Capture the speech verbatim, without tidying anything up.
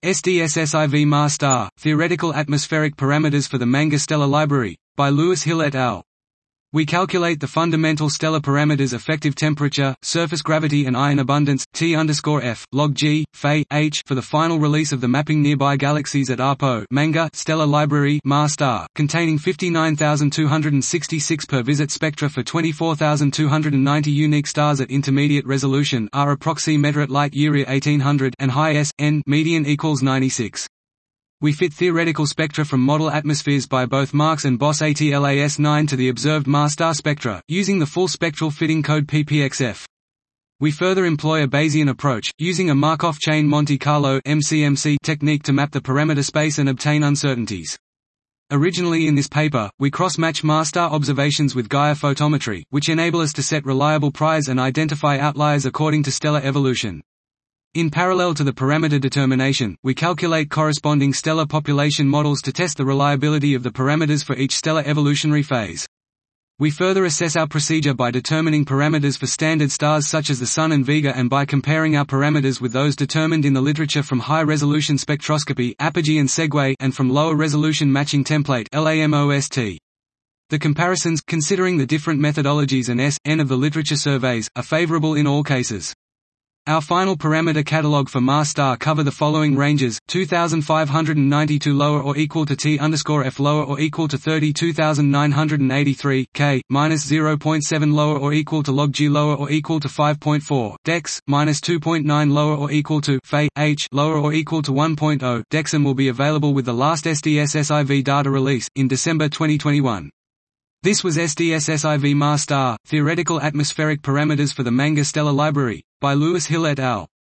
S D S S I V MAR-STAR, Theoretical Atmospheric Parameters for the Manga Stellar Library, by Lewis Hill et al. We calculate the fundamental stellar parameters effective temperature, surface gravity and ion abundance, T underscore F, log G, Phi, H for the final release of the Mapping Nearby Galaxies at A R P O Manga Stellar Library MAR-STAR, containing fifty-nine thousand two hundred sixty-six per visit spectra for twenty-four thousand two hundred ninety unique stars at intermediate resolution R approximeter at light year eighteen hundred and high S, N median equals ninety-six. We fit theoretical spectra from model atmospheres by both Marks and Boss A T L A S nine to the observed MAR-STAR spectra, using the full spectral fitting code P P X F. We further employ a Bayesian approach, using a Markov chain Monte Carlo M C M C technique to map the parameter space and obtain uncertainties. Originally in this paper, we cross-match MAR-STAR observations with Gaia photometry, which enable us to set reliable priors and identify outliers according to stellar evolution. In parallel to the parameter determination, we calculate corresponding stellar population models to test the reliability of the parameters for each stellar evolutionary phase. We further assess our procedure by determining parameters for standard stars such as the Sun and Vega and by comparing our parameters with those determined in the literature from high-resolution spectroscopy Apogee and Segway and from lower-resolution matching template LAMOST. The comparisons, considering the different methodologies and S, N of the literature surveys, are favorable in all cases. Our final parameter catalog for MAR-STAR cover the following ranges: two thousand five hundred ninety-two lower or equal to T underscore F lower or equal to thirty-two thousand nine hundred eighty-three, K, minus zero point seven lower or equal to log G lower or equal to five point four, Dex, minus two point nine lower or equal to Phi, H, lower or equal to one point zero, Dex and will be available with the last S D S S I V data release, in December twenty twenty-one. This was S D S S I V MAR-STAR, Theoretical Atmospheric Parameters for the Manga Stellar Library, by Lewis Hill et al.